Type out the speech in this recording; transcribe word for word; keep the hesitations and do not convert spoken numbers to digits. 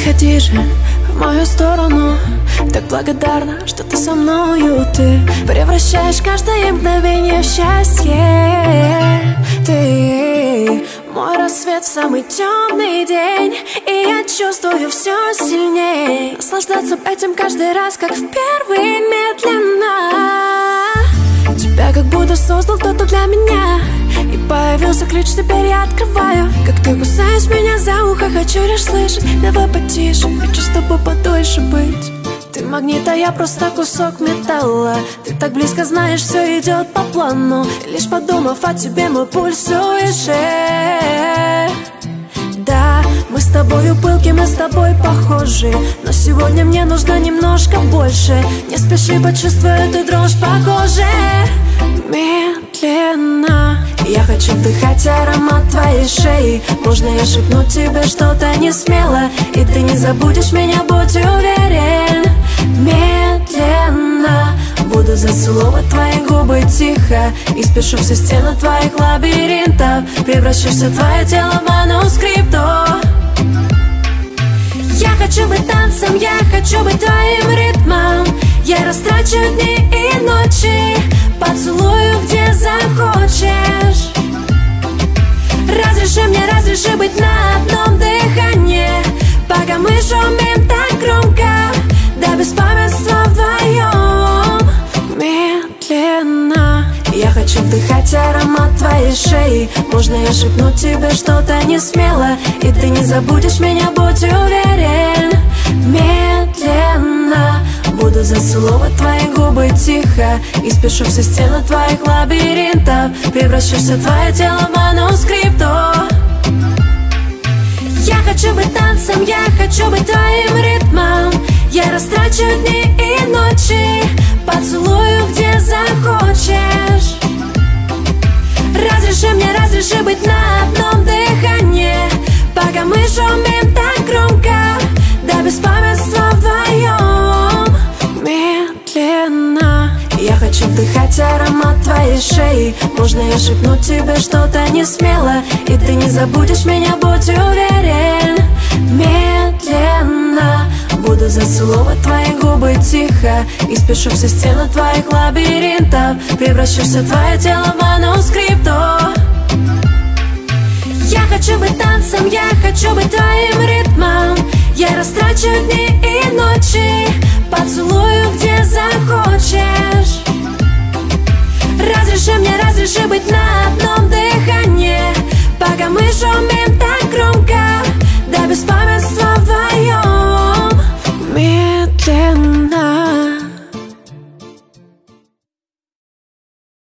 подходи же в мою сторону. Так благодарна, что ты со мною. Ты превращаешь каждое мгновение в счастье. Ты мой рассвет в самый темный день, и я чувствую все сильней. Наслаждаться этим каждый раз, как в первый, медленно. Тебя как будто создал кто-то для меня, и появился ключ, теперь я открываю. Как ты кусаешь меня за ухо, хочу лишь слышать. Давай потише, хочу с тобой подольше быть. Ты магнит, а я просто кусок металла. Ты так близко, знаешь, все идет по плану. И лишь подумав о тебе, мой пульс выше. Да, мы с тобою пылки, мы с тобой похожи, но сегодня мне нужно немножко больше. Не спеши, почувствуй эту дрожь по коже. Медленно я хочу вдыхать аромат твоей шеи. Можно я шепну тебе что-то не смело, и ты не забудешь меня, будь уверен. Медленно буду зацеловать твои губы тихо, и спешу все стены твоих лабиринтов. Превращусь твое тело в манускрипту. Я хочу быть танцем, я хочу быть твоим ритмом. Я растрачу дни и ночи, поцелую, где захочешь. Разреши мне, разреши быть на одном дыхании, пока мы шумим так громко до беспамятства вдвоем. Медленно я хочу вдыхать аромат твоей шеи. Можно я шепну тебе что-то не смело, и ты не забудешь меня, будь уверен. Медленно буду зацеловать твои губы тихо, и спешу все стены твоих лабиринтов. Превращусь твое тело в манускрипту. Я хочу быть танцем, я хочу быть твоим ритмом. Я растрачу дни и ночи, поцелую, где захочешь. Разреши мне, разреши быть на одном дыхании, пока мы шумим так громко до беспамятства вдвоем. Медленно я хочу вдыхать аромат твоей шеи. Можно я шепну тебе что-то не смело, и ты не забудешь меня, будь уверен. Медленно буду зацеловать твои губы тихо, и спешу все стены твоих лабиринтов. Превращусь в твое тело в манускрипту. Я хочу быть танцем, я хочу быть твоим ритмом. Я растрачу дни и ночи, поцелую, где захочешь. Разреши мне, разреши быть на одном дыхании, пока мы шумим